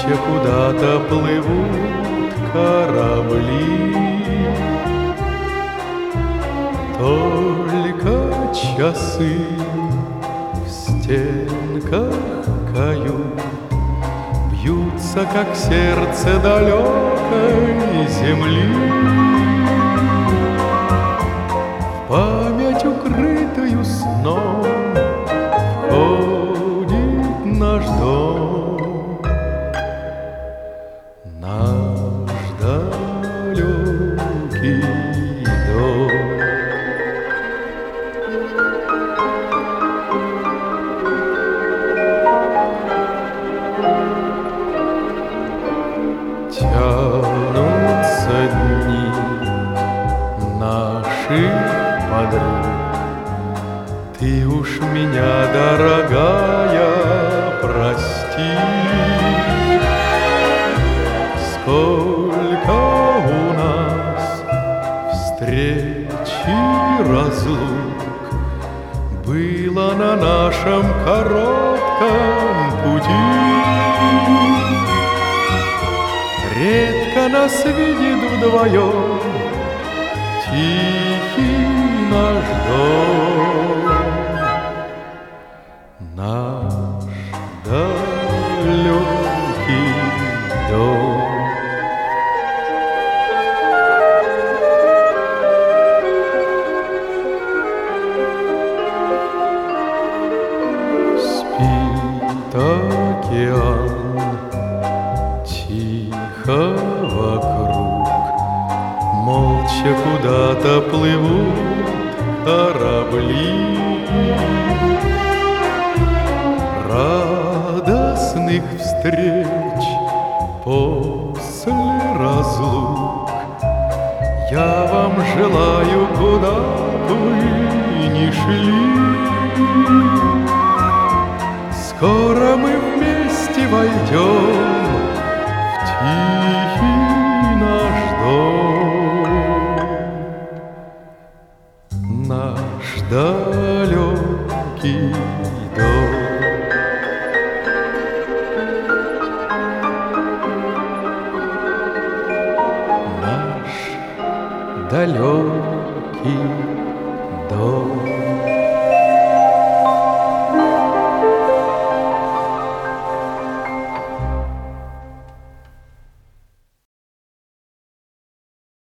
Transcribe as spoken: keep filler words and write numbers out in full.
Молча куда-то плывут корабли. Только часы в стенках кают бьются, как сердце далекой земли. В память, укрытую сном, входит наш дом, наш далекий дом. Тянутся дни наших подруг. Ты уж меня, дорогая, прости. Сколько у нас встреч и разлук было на нашем коротком пути. Редко нас видит вдвоем тихий наш дом, наш далекий дом. Спит океан тихо вокруг, молча куда-то плывут корабли. Радостных встреч после разлук я вам желаю, куда бы ни шли. Скоро мы вместе войдем в тихий наш дом, наш далекий дом. Наш далекий